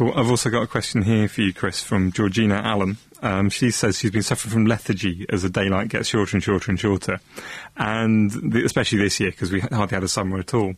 Well, I've also got a question here for you, Chris, from Georgina Allen. She says she's been suffering from lethargy as the daylight gets shorter and shorter and shorter, and especially this year because we hardly had a summer at all.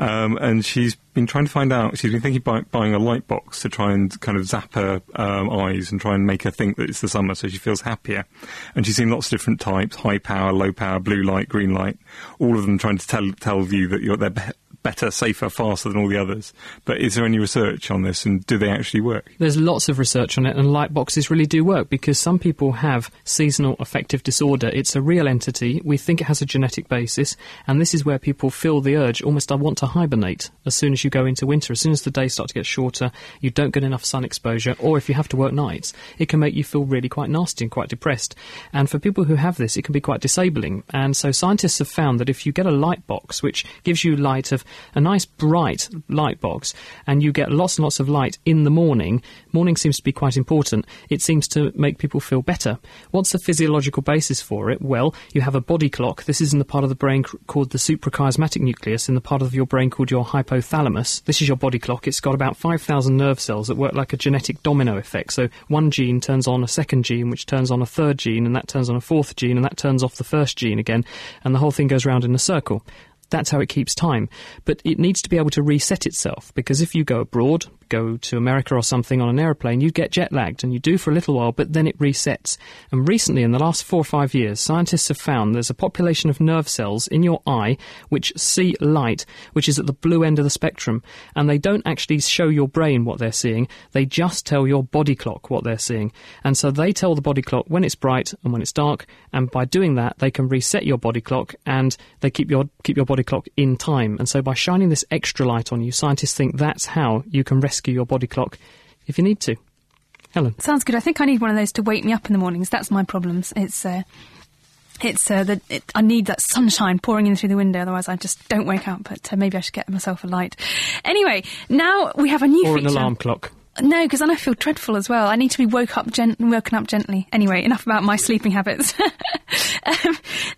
And she's been trying to find out, she's been thinking about buying a light box to try and kind of zap her eyes and try and make her think that it's the summer so she feels happier. And she's seen lots of different types, high power, low power, blue light, green light, all of them trying to tell you that they're better, safer, faster than all the others. But is there any research on this, and do they actually work? There's lots of research on it, and light boxes really do work because some people have seasonal affective disorder. It's a real entity. We think it has a genetic basis, and this is where people feel the urge, almost I want to hibernate as soon as you go into winter. As soon as the days start to get shorter, you don't get enough sun exposure, or if you have to work nights, it can make you feel really quite nasty and quite depressed. And for people who have this, it can be quite disabling. And so scientists have found that if you get a light box, which gives you light of a nice bright light box, and you get lots and lots of light in the morning seems to be quite important. It seems to make people feel better. What's the physiological basis for it? Well, you have a body clock. This is in the part of the brain called the suprachiasmatic nucleus, in the part of your brain called your hypothalamus. This is your body clock. It's got about 5,000 nerve cells that work like a genetic domino effect. So one gene turns on a second gene, which turns on a third gene, and that turns on a fourth gene, and that turns off the first gene again, and the whole thing goes round in a circle. That's how it keeps time. But it needs to be able to reset itself, because if you go abroad, go to America or something on an aeroplane, you get jet lagged, and you do for a little while, but then it resets. And recently, in the last 4 or 5 years, scientists have found there's a population of nerve cells in your eye which see light, which is at the blue end of the spectrum, and they don't actually show your brain what they're seeing, they just tell your body clock what they're seeing. And so they tell the body clock when it's bright and when it's dark, and by doing that, they can reset your body clock, and they keep your body clock in time. And so by shining this extra light on you, scientists think that's how you can rescue your body clock if you need to. Helen? Sounds good. I think I need one of those to wake me up in the mornings. That's my problems. I need that sunshine pouring in through the window, otherwise I just don't wake up. But maybe I should get myself a light. Anyway, now we have a new feature. Or an alarm clock. No, because then I feel dreadful as well. I need to be woken up gently. Anyway, enough about my sleeping habits.